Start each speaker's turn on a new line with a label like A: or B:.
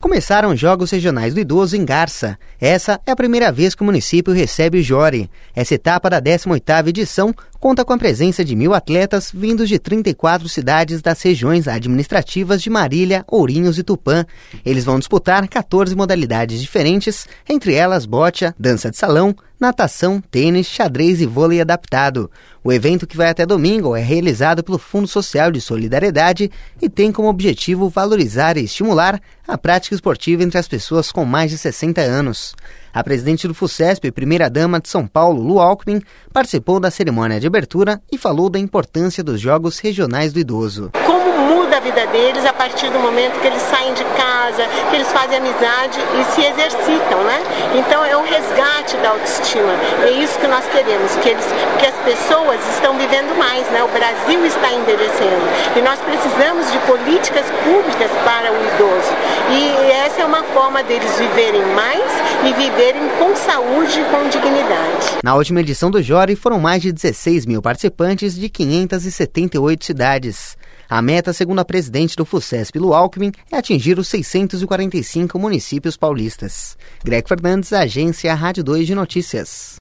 A: Começaram os Jogos Regionais do Idoso em Garça. Essa é a primeira vez que o município recebe o Jori. Essa etapa da 18ª edição conta com a presença de 1.000 atletas vindos de 34 cidades das regiões administrativas de Marília, Ourinhos e Tupã. Eles vão disputar 14 modalidades diferentes, entre elas bocha, dança de salão, natação, tênis, xadrez e vôlei adaptado. O evento, que vai até domingo, é realizado pelo Fundo Social de Solidariedade e tem como objetivo valorizar e estimular a prática esportiva entre as pessoas com mais de 60 anos. A presidente do FUCESP e primeira-dama de São Paulo, Lu Alckmin, participou da cerimônia de abertura e falou da importância dos Jogos Regionais do Idoso.
B: Como muda a vida deles a partir do momento que eles saem de casa, que eles fazem amizade e se exercitam, né? Então é um resgate da autoestima. É isso que nós queremos, que as pessoas estão vivendo mais, né? O Brasil está envelhecendo e nós precisamos de políticas públicas para o idoso. E essa é uma forma deles viverem mais e viverem com saúde e com dignidade.
A: Na última edição do Jori foram mais de 16.000 participantes de 578 cidades. A meta, segundo a presidente do FUCESP, Lu Alckmin, é atingir os 645 municípios paulistas. Greg Fernandes, Agência Rádio 2 de Notícias.